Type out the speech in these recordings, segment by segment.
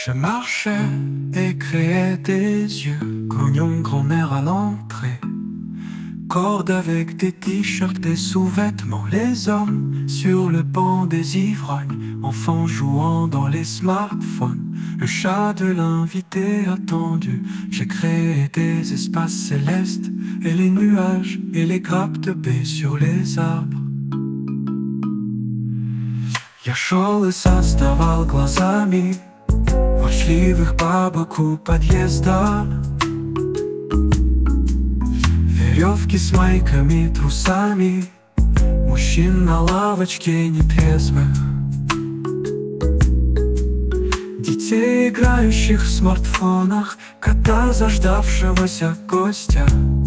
Je marchais et créais des yeux, grognon grand-mère à l'entrée. Corde avec des t-shirts, des sous-vêtements, les hommes sur le banc des ivrognes, enfants jouant dans les smartphones, le chat de l'invité attendu. J'ai créé des espaces célestes et les nuages et les grappes de baie sur les arbres. Я шел и создавал глазами ворчливых бабок у подъезда, веревки с майками, трусами, мужчин на лавочке нетрезвых, детей, играющих в смартфонах, кота, заждавшегося гостя.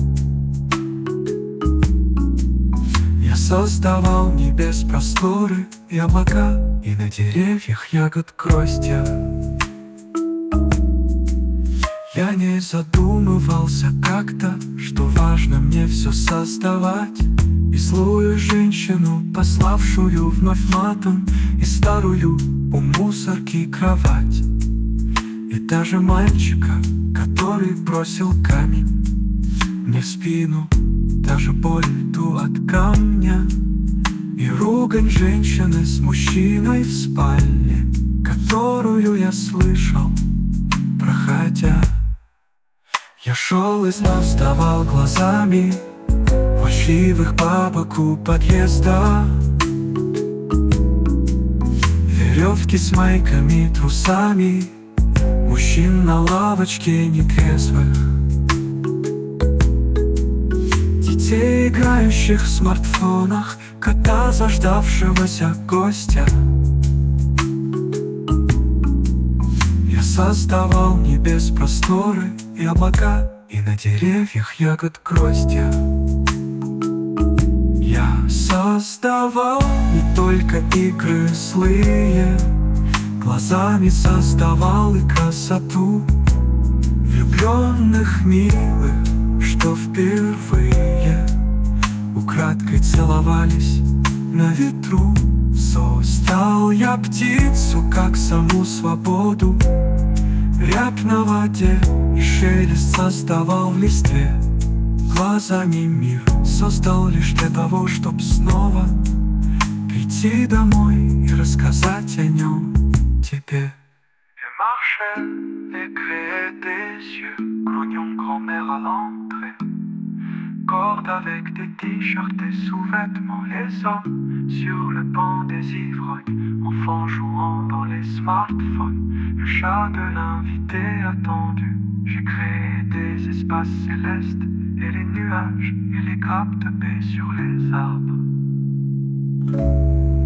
Я создавал небес просторы и облака, и на деревьях ягод гроздья. Я не задумывался как-то, что важно мне все создавать, и злую женщину, пославшую вновь матом, и старую у мусорки кровать, и даже мальчика, который бросил камень мне в спину, даже боль ту от камня, и ругань женщины с мужчиной в спальне, которую я слышал, проходя. Я шел и создавал глазами ворчливых бабок у подъезда, веревки с майками, трусами, мужчин на лавочке нетрезвых, детей, играющих в смартфонах, кота, заждавшегося гостя. Я создавал небес просторы и облака, и на деревьях ягод гроздья. Я создавал не только игры злые, глазами создавал и красоту влюбленных милых, что впервые украдкой целовались на ветру. Создал я птицу, как саму свободу, рябь на воде и шелест создавал в листве. Глазами мир создал лишь для того, чтоб снова прийти домой и рассказать о нем тебе. Je marchais et créais des yeux, grognon grand-mère à l'entrée. Corde avec des t-shirts et sous-vêtements, les hommes sur le banc des ivrognes, enfants jouant dans les smartphones, le chat de l'invité attendu. J'ai créé des espaces célestes et les nuages et les grappes de baie sur les arbres.